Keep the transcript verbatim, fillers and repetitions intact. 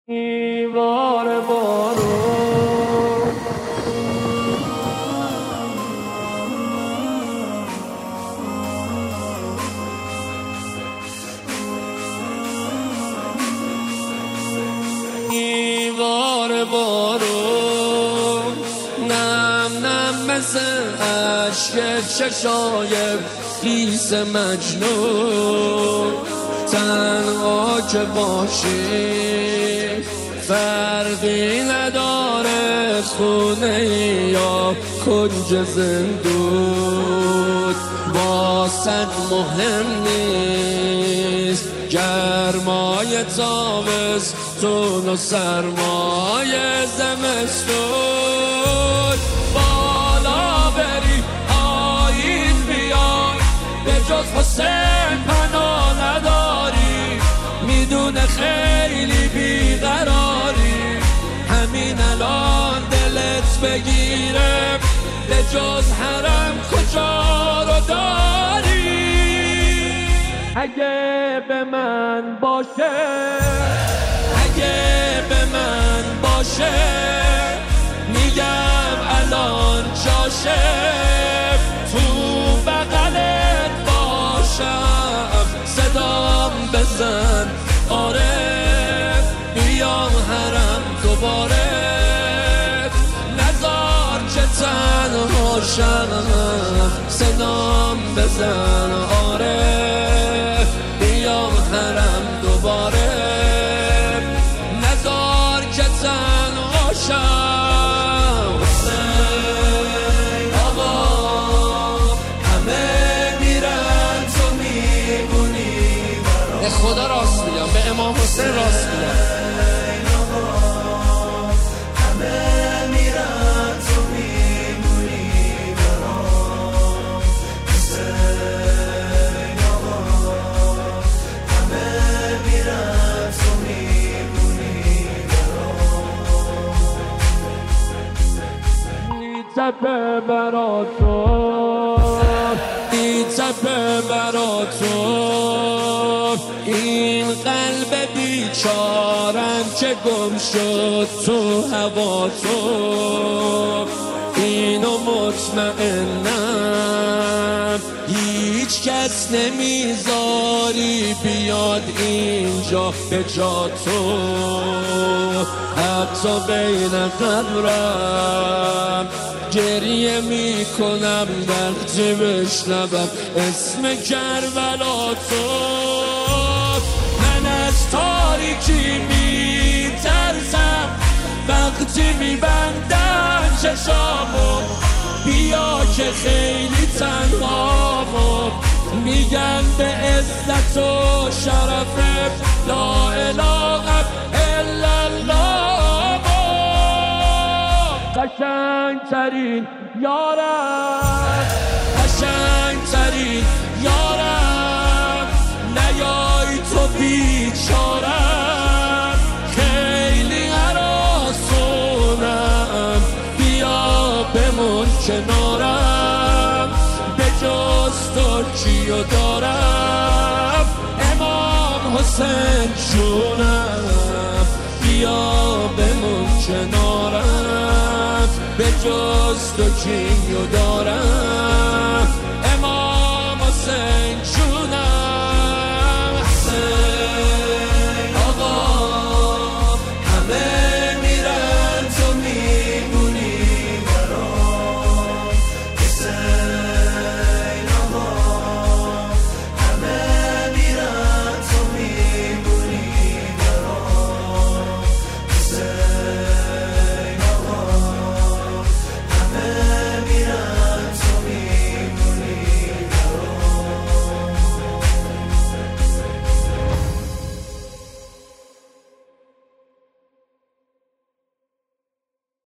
دیوار بارون دیوار بارون نم نم مثل عشق چشای خیس مجنون تنها که باشی فرقی نداره خونه یا کنج زندون واسد مهم نیست گرمای تابستون و سرمای زمستون بالا بری آیین بیای به جز حسین پناه نداری میدونه خیلی بیقراری همین الان دلت بگیره به جز حرم کجا رو داری اگه به من باشه اگه به من باشه میگم الان جاشه تو بغلت باشم صدام بزن آره بیام حرم دوباره نزار که تنها شم صدام بزن آره بیام حرم دوباره نزار که تنها شم آقا همه میرن تو میمونی به خدا راست میگم به امام حسین راست میگم همه میرن تو میمونی برام حسین آقا همه میرن تو میمونی برام میتپه برا تو میتپه برا تو این قلب بیچارم که گم شد تو هوا تو اینو مطمئنم هیچ کس نمیذاری بیاد اینجا به جا تو حتی بین قبرم گریه میکنم وقتی بشنوم اسم کربلا تو من از تاریکی میترسم وقتی میبندن چشامو بیا که خیلی تنهامو میگن به عزت و شرف لا اله الا الله قشنگ ترین یارم قشنگ ترین یارم نیای تو بیچارم خیلی هراسونم بیا بمون کنارم به جز تو کیو دارم امام حسین جونم بیا بمون کنارم به جز تو کیو دارم